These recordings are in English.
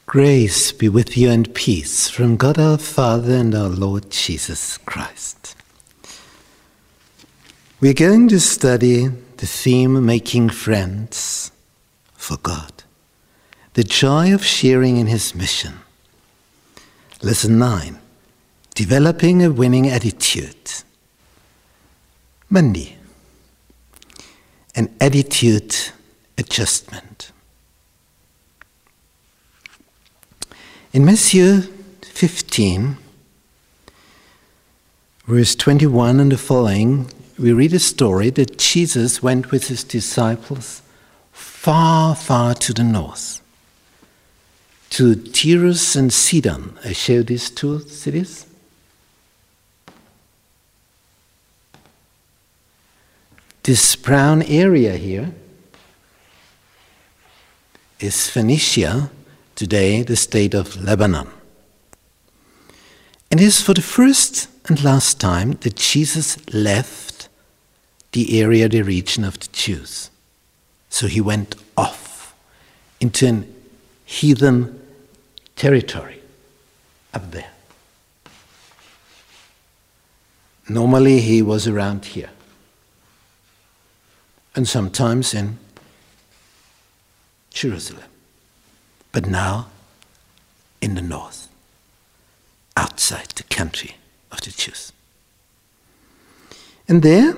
Grace be with you and peace from God our Father and our Lord Jesus Christ. We're going to study the theme Making Friends for God, the joy of sharing in His mission. Lesson 9, Developing a Winning Attitude. Monday, an attitude adjustment. In Matthew 15, verse 21 and the following, we read a story that Jesus went with his disciples far, far to the north, to Tyrus and Sidon. I show these two cities. This brown area here is Phoenicia, today the state of Lebanon. And it is for the first and last time that Jesus left the area, the region of the Jews. So he went off into an heathen territory up there. Normally he was around here, and sometimes in Jerusalem. But now in the north, outside the country of the Jews. And there,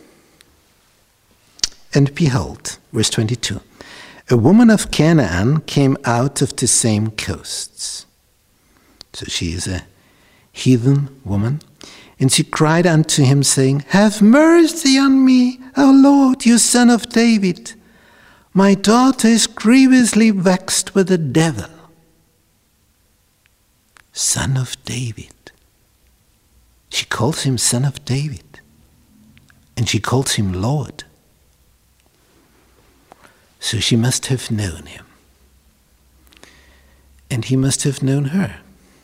and behold, verse 22, a woman of Canaan came out of the same coasts. So she is a heathen woman. And she cried unto him, saying, Have mercy on me, O Lord, you son of David. My daughter is grievously vexed with the devil. Son of David. She calls him Son of David. And she calls him Lord. So she must have known him. And he must have known her.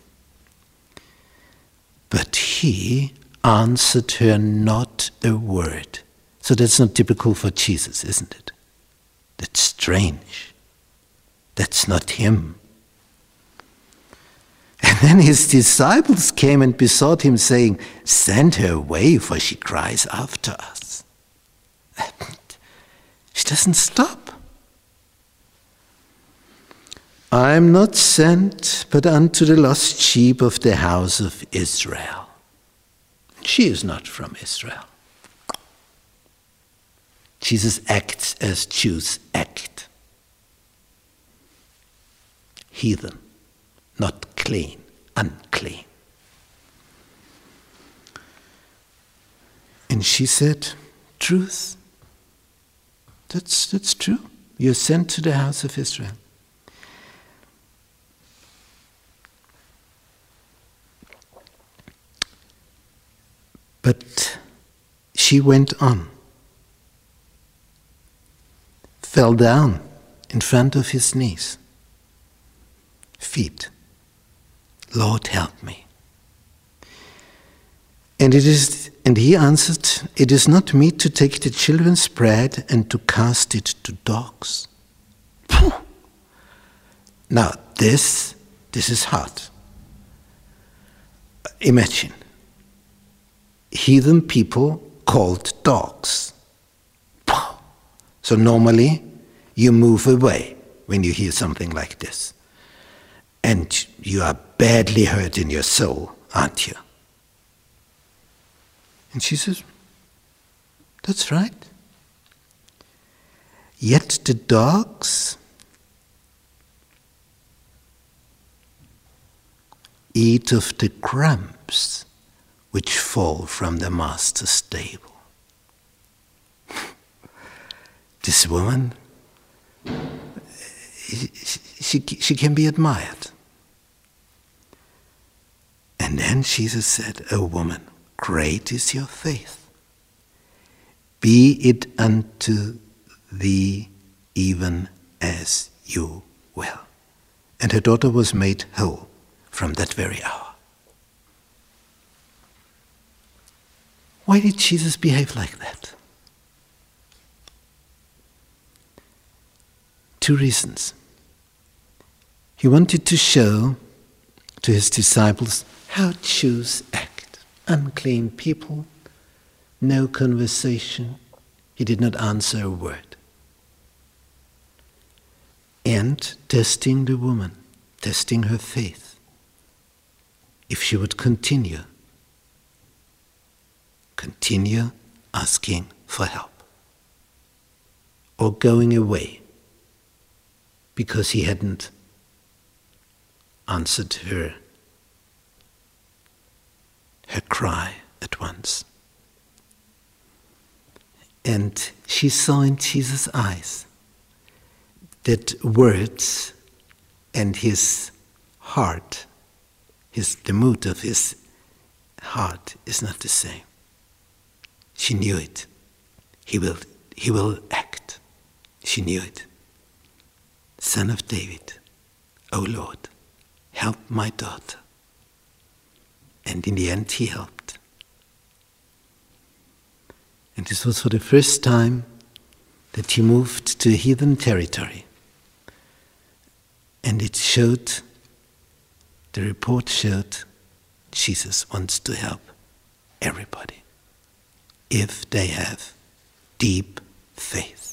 But he answered her not a word. So that's not typical for Jesus, isn't it? That's strange. That's not him. And then his disciples came and besought him, saying, Send her away, for she cries after us. She doesn't stop. I am not sent but unto the lost sheep of the house of Israel. She is not from Israel. Jesus acts as Jews act. Heathen, not clean, unclean. And she said, Truth. That's true. You're sent to the house of Israel. But she went on, fell down in front of his knees, feet. Lord, help me. And he answered, It is not meet to take the children's bread and to cast it to dogs. Now this is hard. Imagine. Heathen people called dogs. So normally you move away when you hear something like this. And you are badly hurt in your soul, aren't you? And she says, That's right. Yet the dogs eat of the crumbs which fall from the master's table. This woman, she can be admired. And then Jesus said, O woman, great is your faith. Be it unto thee even as you will. And her daughter was made whole from that very hour. Why did Jesus behave like that? Two reasons. He wanted to show to his disciples how Jews act. Unclean people, no conversation. He did not answer a word. And testing the woman, testing her faith, if she would continue asking for help, or going away because he hadn't answered her cry at once. And she saw in Jesus' eyes that words and his heart, the mood of his heart is not the same. She knew it. He will act. She knew it. Son of David, O Lord, help my daughter. And in the end he helped. And this was for the first time that he moved to heathen territory. And the report showed, Jesus wants to help everybody if they have deep faith.